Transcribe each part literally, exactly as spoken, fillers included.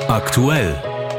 Aktuell.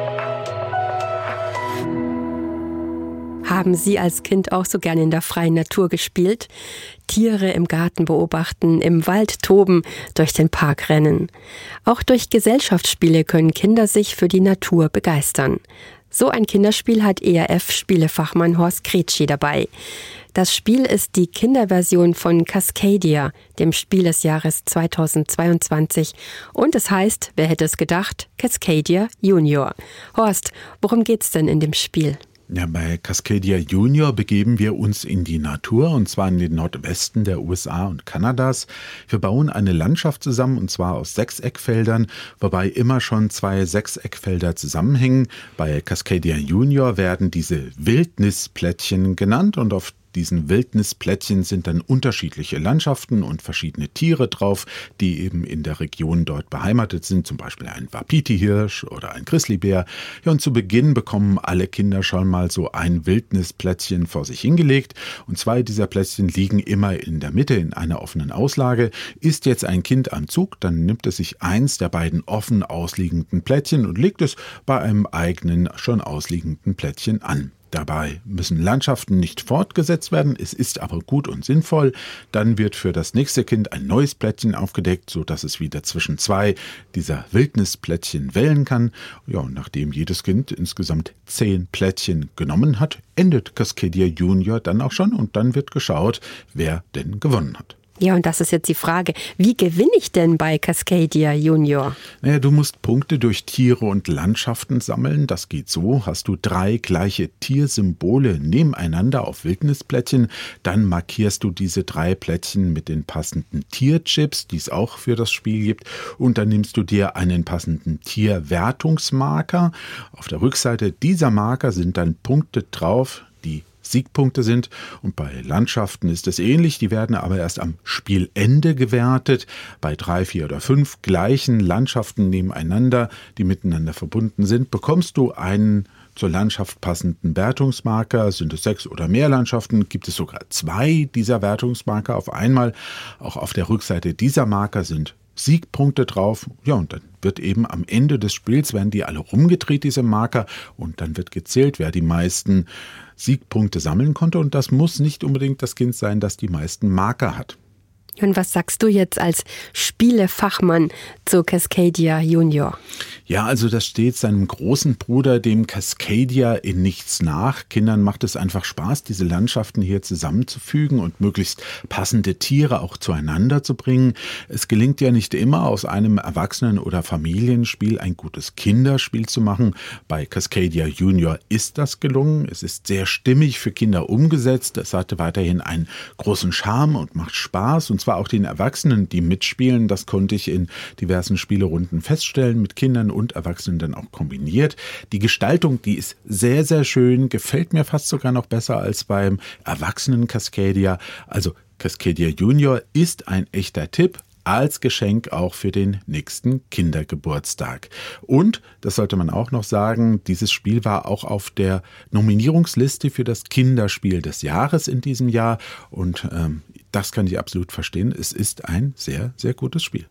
Haben Sie als Kind auch so gerne in der freien Natur gespielt? Tiere im Garten beobachten, im Wald toben, durch den Park rennen. Auch durch Gesellschaftsspiele können Kinder sich für die Natur begeistern. So ein Kinderspiel hat E R F-Spielefachmann Horst Kretschi dabei. Das Spiel ist die Kinderversion von Cascadia, dem Spiel des Jahres zweitausendzweiundzwanzig. Und es heißt, wer hätte es gedacht, Cascadia Junior. Horst, worum geht's denn in dem Spiel? Ja, bei Cascadia Junior begeben wir uns in die Natur, und zwar in den Nordwesten der U S A und Kanadas. Wir bauen eine Landschaft zusammen, und zwar aus Sechseckfeldern, wobei immer schon zwei Sechseckfelder zusammenhängen. Bei Cascadia Junior werden diese Wildnisplättchen genannt, und auf diesen Wildnisplättchen sind dann unterschiedliche Landschaften und verschiedene Tiere drauf, die eben in der Region dort beheimatet sind, zum Beispiel ein Wapiti-Hirsch oder ein Grizzlybär. Ja, und zu Beginn bekommen alle Kinder schon mal so ein Wildnisplättchen vor sich hingelegt, und zwei dieser Plättchen liegen immer in der Mitte in einer offenen Auslage. Ist jetzt ein Kind am Zug, dann nimmt es sich eins der beiden offen ausliegenden Plättchen und legt es bei einem eigenen schon ausliegenden Plättchen an. Dabei müssen Landschaften nicht fortgesetzt werden, es ist aber gut und sinnvoll. Dann wird für das nächste Kind ein neues Plättchen aufgedeckt, sodass es wieder zwischen zwei dieser Wildnisplättchen wählen kann. Ja, und nachdem jedes Kind insgesamt zehn Plättchen genommen hat, endet Cascadia Junior dann auch schon, und dann wird geschaut, wer denn gewonnen hat. Ja, und das ist jetzt die Frage, wie gewinne ich denn bei Cascadia Junior? Naja, du musst Punkte durch Tiere und Landschaften sammeln. Das geht so: Hast du drei gleiche Tiersymbole nebeneinander auf Wildnisplättchen, dann markierst du diese drei Plättchen mit den passenden Tierchips, die es auch für das Spiel gibt, und dann nimmst du dir einen passenden Tierwertungsmarker. Auf der Rückseite dieser Marker sind dann Punkte drauf, die Siegpunkte sind, und bei Landschaften ist es ähnlich, die werden aber erst am Spielende gewertet. Bei drei, vier oder fünf gleichen Landschaften nebeneinander, die miteinander verbunden sind, bekommst du einen zur Landschaft passenden Wertungsmarker. Sind es sechs oder mehr Landschaften, gibt es sogar zwei dieser Wertungsmarker auf einmal. Auch auf der Rückseite dieser Marker sind Siegpunkte drauf. Ja, und dann wird eben am Ende des Spiels, werden die alle rumgedreht, diese Marker, und dann wird gezählt, wer die meisten Siegpunkte sammeln konnte. Und das muss nicht unbedingt das Kind sein, das die meisten Marker hat. Und was sagst du jetzt als Spielefachmann zu Cascadia Junior? Ja, also das steht seinem großen Bruder, dem Cascadia, in nichts nach. Kindern macht es einfach Spaß, diese Landschaften hier zusammenzufügen und möglichst passende Tiere auch zueinander zu bringen. Es gelingt ja nicht immer, aus einem Erwachsenen- oder Familienspiel ein gutes Kinderspiel zu machen. Bei Cascadia Junior ist das gelungen. Es ist sehr stimmig für Kinder umgesetzt. Es hatte weiterhin einen großen Charme und macht Spaß, und zwar auch den Erwachsenen, die mitspielen. Das konnte ich in diversen Spielerunden feststellen, mit Kindern und Erwachsenen dann auch kombiniert. Die Gestaltung, die ist sehr, sehr schön, gefällt mir fast sogar noch besser als beim Erwachsenen Cascadia. Also Cascadia Junior ist ein echter Tipp, als Geschenk auch für den nächsten Kindergeburtstag. Und, das sollte man auch noch sagen, dieses Spiel war auch auf der Nominierungsliste für das Kinderspiel des Jahres in diesem Jahr, und ähm, das kann ich absolut verstehen. Es ist ein sehr, sehr gutes Spiel.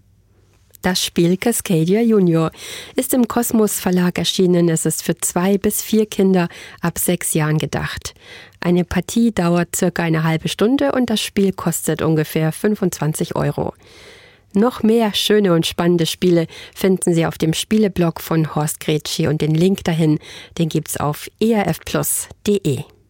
Das Spiel Cascadia Junior ist im Kosmos Verlag erschienen. Es ist für zwei bis vier Kinder ab sechs Jahren gedacht. Eine Partie dauert circa eine halbe Stunde, und das Spiel kostet ungefähr fünfundzwanzig Euro. Noch mehr schöne und spannende Spiele finden Sie auf dem Spieleblog von Horst Kretschi, und den Link dahin, den gibt's auf e r f plus punkt d e.